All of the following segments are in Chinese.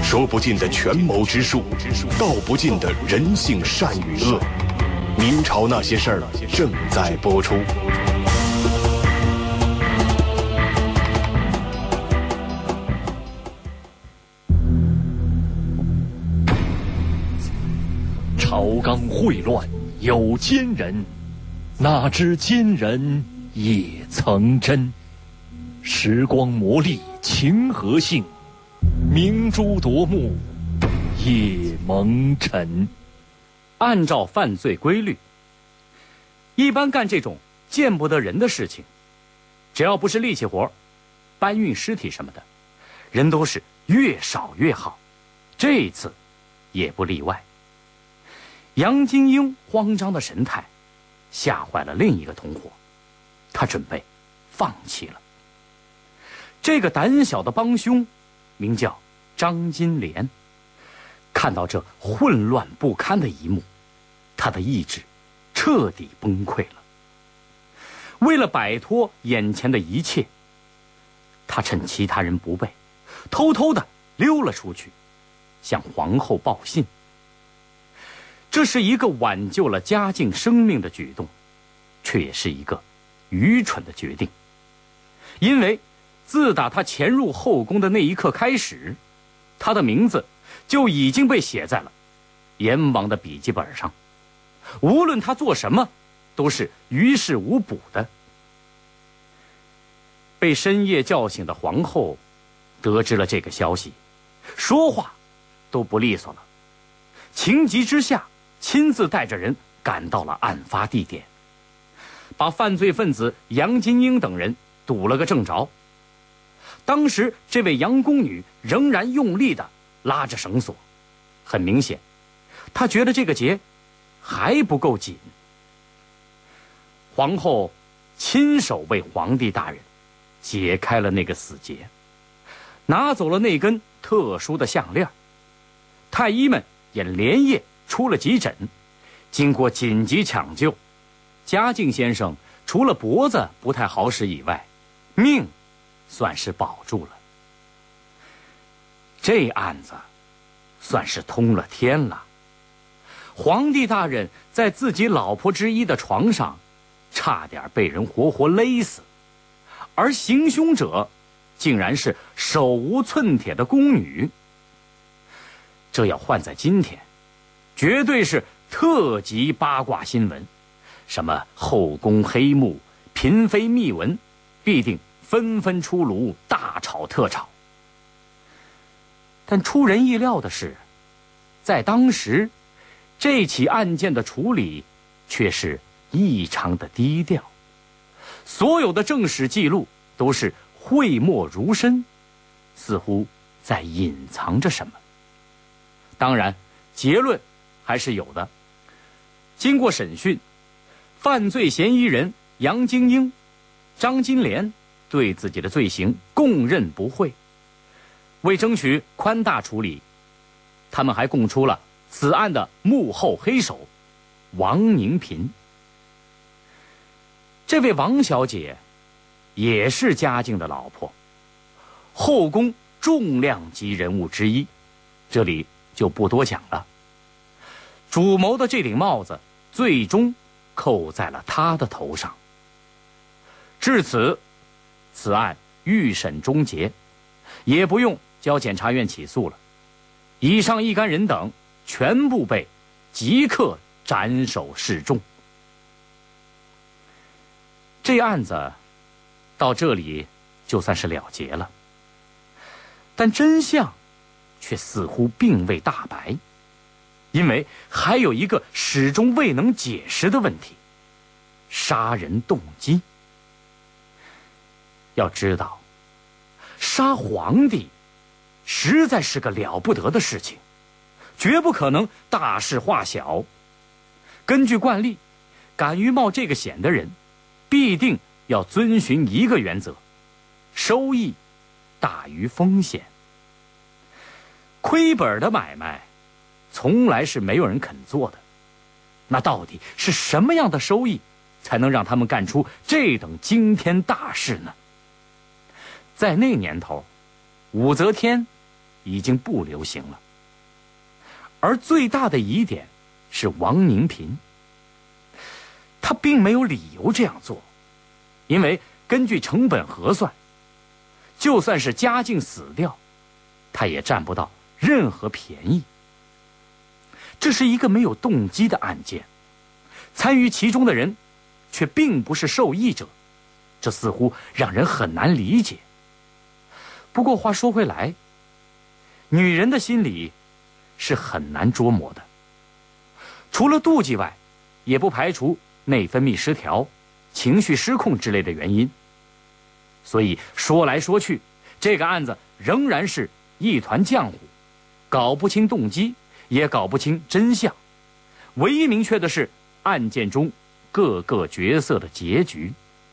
说不尽的权谋之术，道不尽的人性善与恶。明朝那些事儿正在播出。 朝纲秽乱有奸人，哪知奸人也曾真。时光磨砺情和性，明珠夺目夜蒙尘。 按照犯罪规律，一般干这种见不得人的事情，只要不是力气活，搬运尸体什么的，人都是越少越好。这一次也不例外。杨金英慌张的神态吓坏了另一个同伙，他准备放弃了。这个胆小的帮凶名叫张金莲，看到这混乱不堪的一幕，他的意志彻底崩溃了。为了摆脱眼前的一切，他趁其他人不备，偷偷地溜了出去，向皇后报信。这是一个挽救了嘉靖生命的举动，却也是一个愚蠢的决定。因为自打他潜入后宫的那一刻开始，他的名字就已经被写在了阎王的笔记本上，无论他做什么都是于事无补的。被深夜叫醒的皇后得知了这个消息，说话都不利索了，情急之下亲自带着人赶到了案发地点，把犯罪分子杨金英等人堵了个正着。当时这位杨宫女仍然用力地拉着绳索，很明显她觉得这个结还不够紧。皇后亲手为皇帝大人解开了那个死结，拿走了那根特殊的项链。太医们也连夜出了急诊，经过紧急抢救，嘉靖先生除了脖子不太好使以外，命算是保住了。这案子算是通了天了。皇帝大人在自己老婆之一的床上差点被人活活勒死，而行凶者竟然是手无寸铁的宫女。这要换在今天，绝对是特级八卦新闻，什么后宫黑幕、嫔妃秘闻，必定纷纷出炉，大吵特吵。但出人意料的是，在当时这起案件的处理却是异常的低调，所有的正史记录都是讳莫如深，似乎在隐藏着什么。当然结论还是有的。经过审讯，犯罪嫌疑人杨金英、张金莲对自己的罪行供认不讳。为争取宽大处理，他们还供出了此案的幕后黑手王宁嫔。这位王小姐也是嘉靖的老婆，后宫重量级人物之一，这里就不多讲了。主谋的这顶帽子最终扣在了他的头上。至此，此案预审终结，也不用交检察院起诉了。以上一干人等全部被即刻斩首示众。这案子到这里就算是了结了，但真相却似乎并未大白，因为还有一个始终未能解释的问题：杀人动机。要知道，杀皇帝实在是个了不得的事情，绝不可能大事化小。根据惯例，敢于冒这个险的人必定要遵循一个原则：收益大于风险。亏本的买卖从来是没有人肯做的，那到底是什么样的收益才能让他们干出这等惊天大事呢？在那年头，武则天已经不流行了。而最大的疑点是王宁平，他并没有理由这样做，因为根据成本核算，就算是嘉靖死掉，他也占不到任何便宜。这是一个没有动机的案件，参与其中的人却并不是受益者，这似乎让人很难理解。不过话说回来，女人的心理是很难捉摸的，除了妒忌外，也不排除内分泌失调、情绪失控之类的原因。所以说来说去，这个案子仍然是一团浆糊，搞不清动机，也搞不清真相。唯一明确的是案件中各个角色的结局。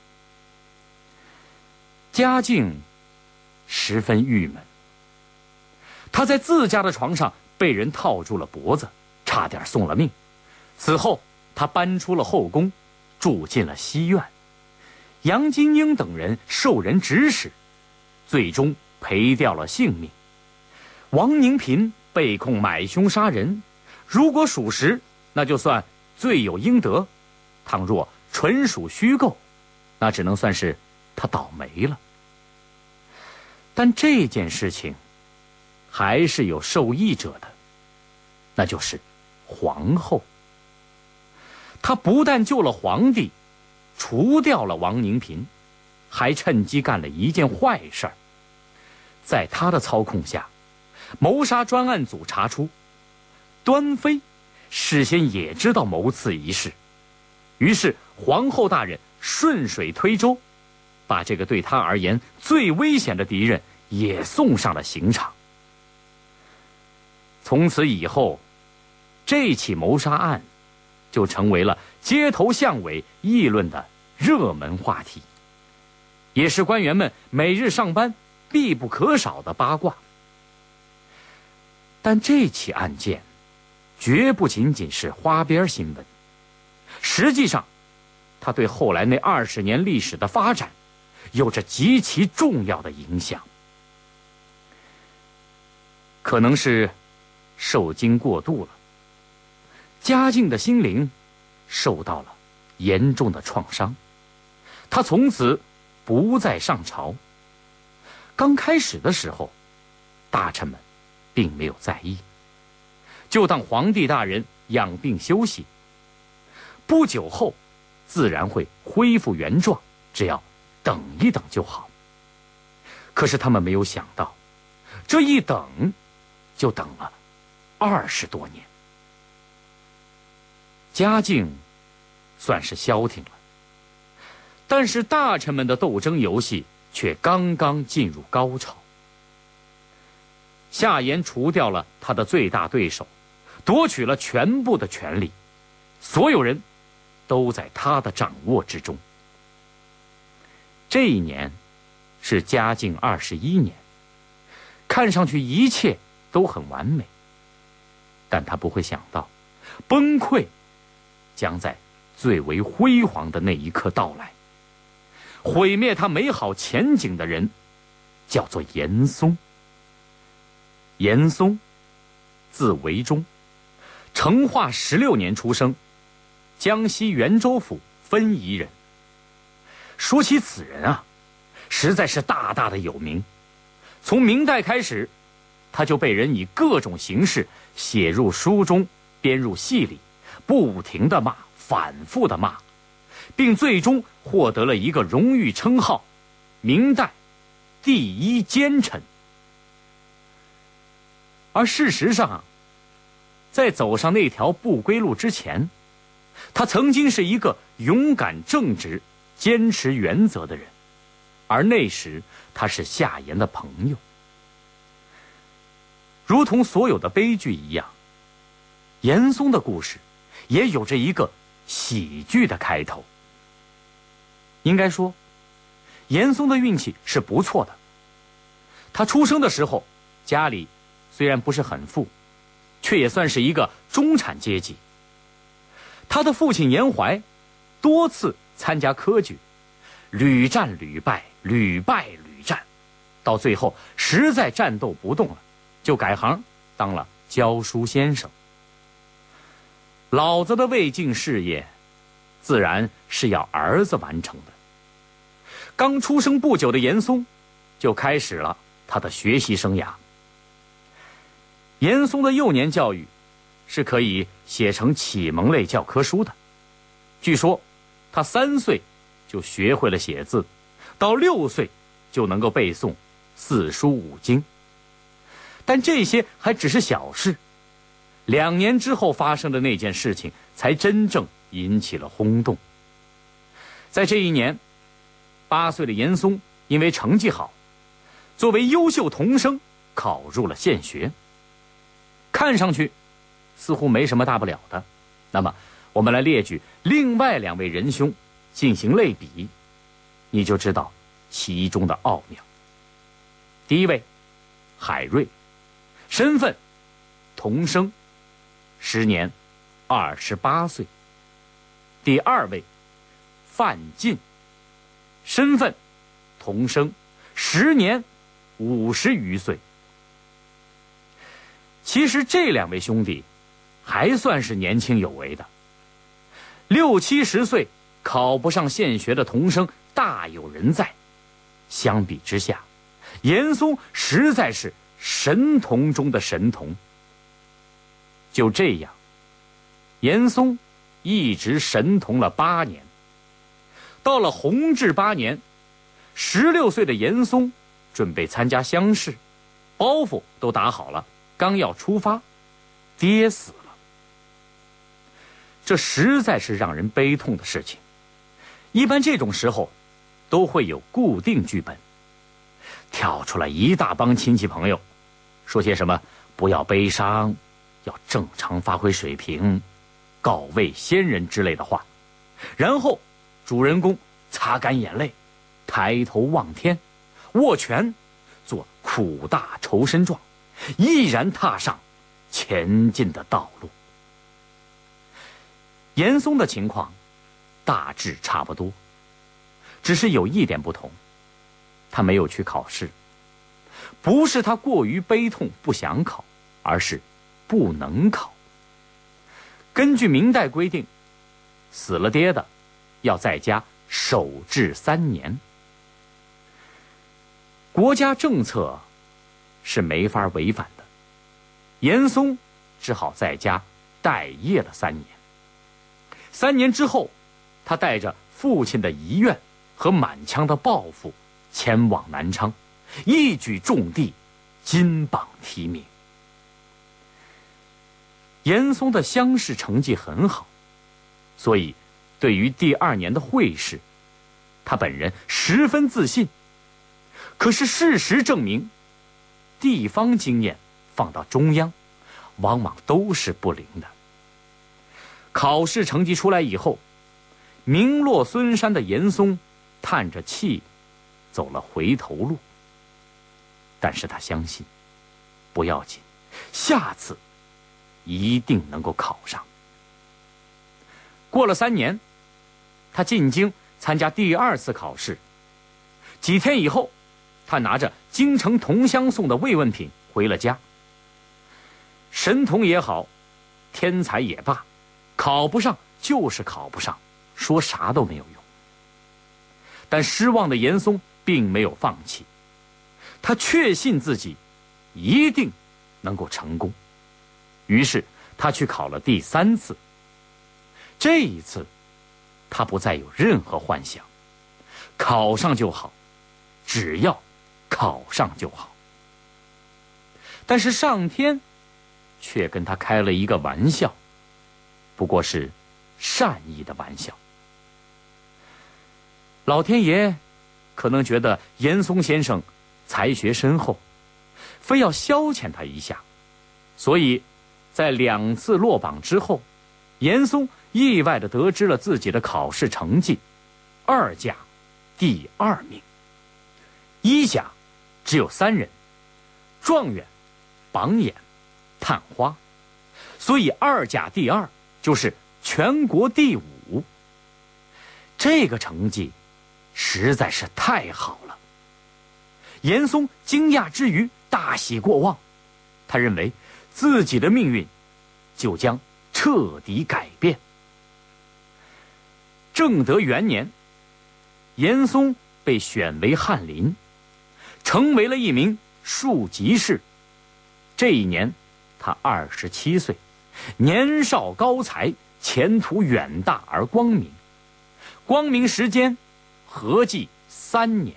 嘉靖十分郁闷，他在自家的床上被人套住了脖子，差点送了命。此后他搬出了后宫，住进了西院。杨金英等人受人指使，最终赔掉了性命。王宁平被控买凶杀人，如果属实，那就算罪有应得；倘若纯属虚构，那只能算是他倒霉了。但这件事情还是有受益者的，那就是皇后。她不但救了皇帝，除掉了王宁平，还趁机干了一件坏事儿。在她的操控下，谋杀专案组查出，端妃事先也知道谋刺一事，于是皇后大人顺水推舟，把这个对她而言最危险的敌人也送上了刑场。从此以后，这起谋杀案就成为了街头巷尾议论的热门话题，也是官员们每日上班必不可少的八卦。但这起案件绝不仅仅是花边新闻，实际上它对后来那20年历史的发展有着极其重要的影响。可能是受惊过度了，嘉靖的心灵受到了严重的创伤，他从此不再上朝。刚开始的时候，大臣们并没有在意，就当皇帝大人养病休息，不久后自然会恢复原状，只要等一等就好。可是他们没有想到，这一等就等了20多年。嘉靖算是消停了，但是大臣们的斗争游戏却刚刚进入高潮。夏言除掉了他的最大对手，夺取了全部的权力，所有人都在他的掌握之中。这一年是嘉靖21年，看上去一切都很完美，但他不会想到，崩溃将在最为辉煌的那一刻到来。毁灭他美好前景的人叫做严嵩。严嵩字维忠，成化16年出生，江西袁州府分宜人。说起此人啊，实在是大大的有名。从明代开始，他就被人以各种形式写入书中，编入戏里，不停地骂，反复地骂，并最终获得了一个荣誉称号——明代第一奸臣。而事实上，在走上那条不归路之前，他曾经是一个勇敢正直、坚持原则的人，而那时他是夏言的朋友。如同所有的悲剧一样，严嵩的故事也有着一个喜剧的开头。应该说，严嵩的运气是不错的。他出生的时候，家里虽然不是很富，却也算是一个中产阶级。他的父亲严怀多次参加科举，屡战屡败，屡败屡战，到最后实在战斗不动了， 就改行当了教书先生。老子的未尽事业，自然是要儿子完成的。刚出生不久的严嵩，就开始了他的学习生涯。严嵩的幼年教育是可以写成启蒙类教科书的。据说他3岁就学会了写字，到6岁就能够背诵4书5经。但这些还只是小事，2年之后发生的那件事情才真正引起了轰动。在这一年，8岁的严嵩因为成绩好，作为优秀童生考入了县学。看上去似乎没什么大不了的，那么我们来列举另外2位仁兄进行类比，你就知道其中的奥妙。第一位，海瑞，身份童生，时年28岁。第2位，范进，身份童生，时年50余岁。其实这2位兄弟还算是年轻有为的，60、70岁考不上县学的童生大有人在。相比之下，严嵩实在是神童中的神童。就这样，严嵩一直神童了8年。到了弘治8年，16岁的严嵩准备参加乡试，包袱都打好了，刚要出发，爹死了。这实在是让人悲痛的事情。一般这种时候都会有固定剧本，跳出来一大帮亲戚朋友，说些什么不要悲伤，要正常发挥水平，告慰先人之类的话。然后主人公擦干眼泪，抬头望天，握拳，做苦大仇深状，毅然踏上前进的道路。严嵩的情况大致差不多，只是有一点不同，他没有去考试。不是他过于悲痛不想考，而是不能考。根据明代规定，死了爹的要在家守制3年。国家政策是没法违反的，严嵩只好在家待业了3年。3年之后，他带着父亲的遗愿和满腔的抱负前往南昌，一举中第，金榜题名。严嵩的乡试成绩很好，所以对于第2年的会试，他本人十分自信。可是事实证明，地方经验放到中央，往往都是不灵的。考试成绩出来以后，名落孙山的严嵩叹着气走了回头路。但是他相信，不要紧，下次一定能够考上。过了3年，他进京参加第2次考试。几天以后，他拿着京城同乡送的慰问品回了家。神童也好，天才也罢，考不上就是考不上，说啥都没有用。但失望的严嵩并没有放弃，他确信自己一定能够成功。于是他去考了第3次。这一次他不再有任何幻想，考上就好，只要考上就好。但是上天却跟他开了一个玩笑，不过是善意的玩笑。老天爷可能觉得严嵩先生才学深厚，非要消遣他一下，所以在2次落榜之后，严嵩意外地得知了自己的考试成绩，2甲第2名，1甲只有3人，状元、榜眼、探花，所以2甲第2就是全国第5。这个成绩实在是太好了。严嵩惊讶之余大喜过望， 他认为自己的命运就将彻底改变。正德元年，严嵩被选为翰林，成为了一名庶吉士。这一年他27岁，年少高才，前途远大而光明。光明时间合计3年。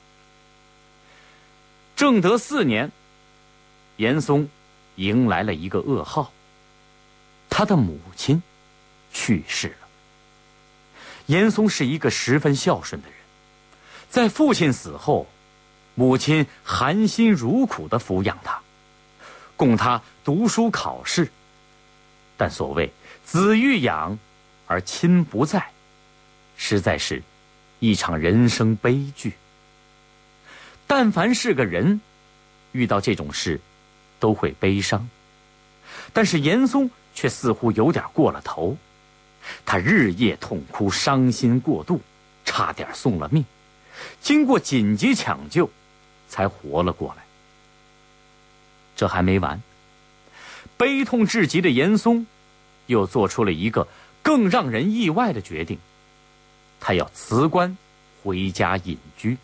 正德4年，严嵩迎来了一个噩耗，他的母亲去世了。严嵩是一个十分孝顺的人，在父亲死后，母亲含辛茹苦地抚养他，供他读书考试。但所谓子欲养而亲不在，实在是一场人生悲剧。但凡是个人遇到这种事都会悲伤，但是严嵩却似乎有点过了头。他日夜痛哭，伤心过度，差点送了命，经过紧急抢救才活了过来。这还没完，悲痛至极的严嵩又做出了一个更让人意外的决定，他要辞官回家隐居。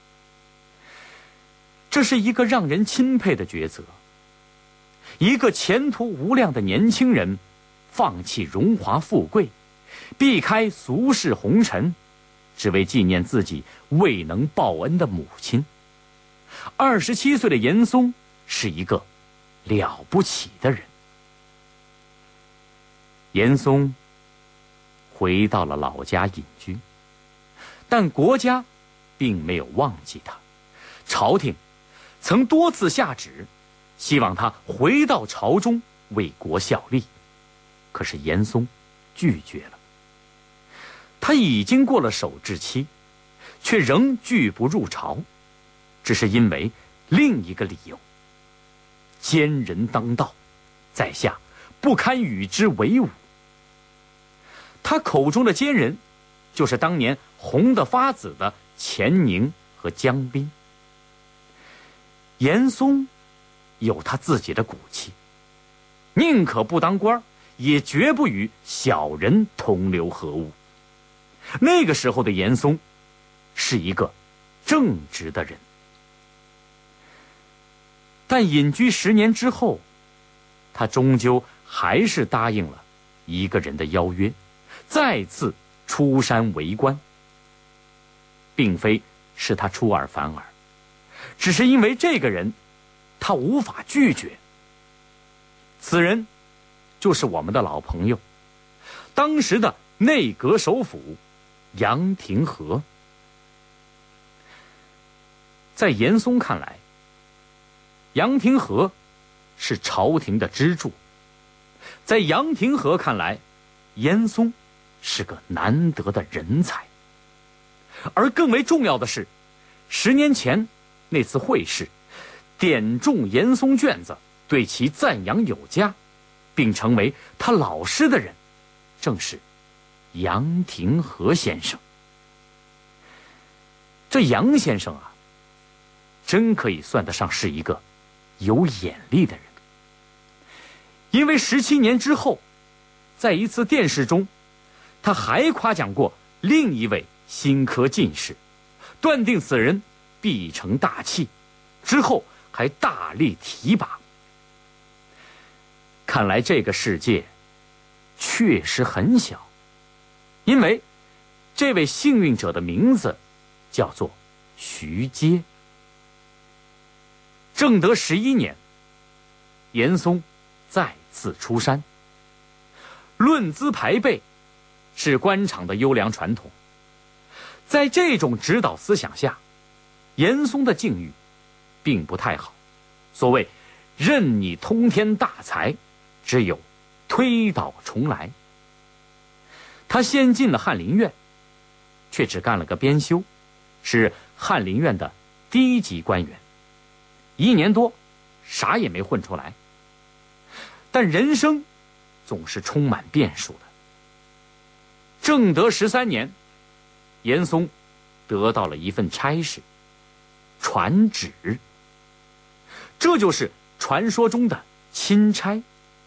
这是一个让人钦佩的抉择。一个前途无量的年轻人放弃荣华富贵，避开俗世红尘，只为纪念自己未能报恩的母亲。27岁的严嵩是一个了不起的人。严嵩回到了老家隐居，但国家并没有忘记他。朝廷曾多次下旨，希望他回到朝中为国效力，可是严嵩拒绝了。他已经过了守制期，却仍拒不入朝，只是因为另一个理由：奸人当道，在下不堪与之为伍。他口中的奸人，就是当年红得发紫的钱宁和江彬。严嵩有他自己的骨气，宁可不当官，也绝不与小人同流合污。那个时候的严嵩是一个正直的人。但隐居10年之后，他终究还是答应了一个人的邀约，再次出山为官。并非是他出尔反尔，只是因为这个人他无法拒绝。此人就是我们的老朋友，当时的内阁首辅杨廷和。在严嵩看来，杨廷和是朝廷的支柱，在杨廷和看来，严嵩是个难得的人才。而更为重要的是，10年前那次会试点中严嵩卷子，对其赞扬有加，并成为他老师的人正是杨廷和先生。这杨先生啊，真可以算得上是一个有眼力的人。因为17年之后，在一次殿试中，他还夸奖过另一位新科进士，断定此人必成大器，之后还大力提拔。看来这个世界确实很小，因为这位幸运者的名字叫做徐阶。正德11年，严嵩再次出山。论资排辈是官场的优良传统，在这种指导思想下，严嵩的境遇并不太好。所谓任你通天大才，只有推倒重来。他先进了翰林院，却只干了个编修，是翰林院的低级官员，1年多啥也没混出来。但人生总是充满变数的。正德13年，严嵩得到了一份差事，传旨。这就是传说中的钦差。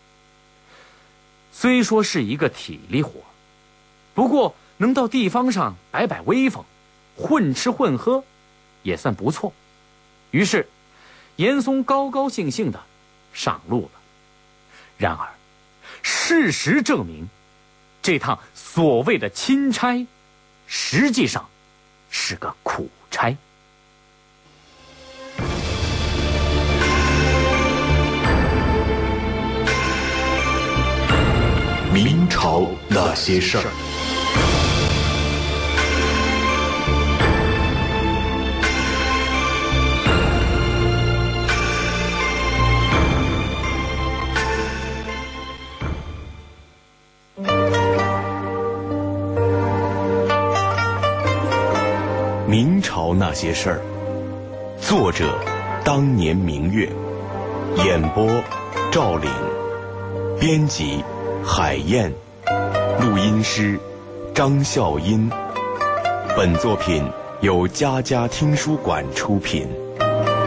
虽说是一个体力活，不过能到地方上摆摆威风，混吃混喝，也算不错。于是严嵩高高兴兴地上路了。然而事实证明，这趟所谓的钦差实际上是个苦差。 明朝那些事儿。明朝那些事儿，作者当年明月，演播赵岭，编辑海燕，录音师张笑音。本作品由佳佳听书馆出品。